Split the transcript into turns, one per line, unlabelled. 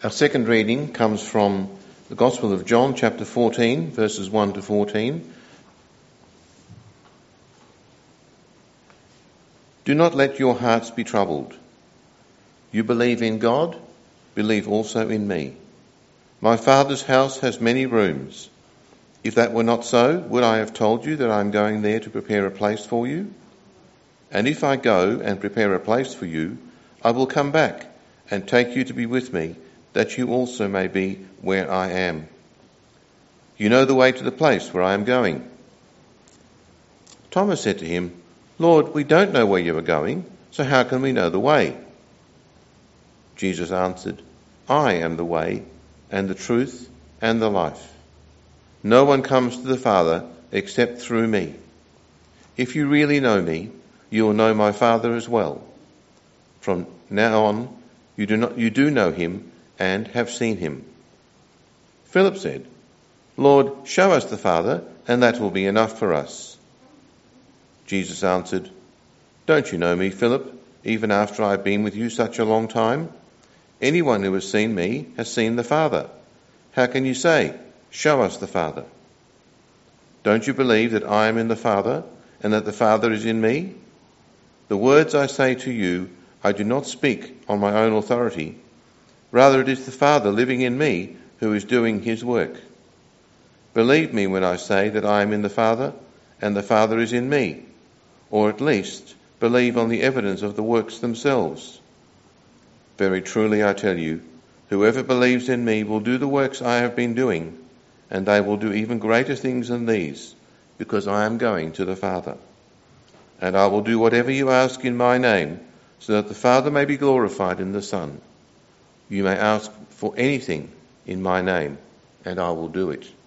Our second reading comes from the Gospel of John, chapter 14, verses 1 to 14. Do not let your hearts be troubled. You believe in God, believe also in me. My Father's house has many rooms. If that were not so, would I have told you that I am going there to prepare a place for you? And if I go and prepare a place for you, I will come back and take you to be with me, that you also may be where I am. You know the way to the place where I am going. Thomas said to him, Lord, we don't know where you are going, so how can we know the way? Jesus answered, I am the way and the truth and the life. No one comes to the Father except through me. If you really know me, you will know my Father as well. From now on, you do know him and have seen him. Philip said, Lord, show us the Father, and that will be enough for us. Jesus answered, Don't you know me, Philip, even after I have been with you such a long time? Anyone who has seen me has seen the Father. How can you say, Show us the Father? Don't you believe that I am in the Father, and that the Father is in me? The words I say to you, I do not speak on my own authority. Rather, it is the Father living in me who is doing his work. Believe me when I say that I am in the Father, and the Father is in me, or at least believe on the evidence of the works themselves. Very truly I tell you, whoever believes in me will do the works I have been doing, and they will do even greater things than these, because I am going to the Father. And I will do whatever you ask in my name, so that the Father may be glorified in the Son. You may ask for anything in my name, and I will do it.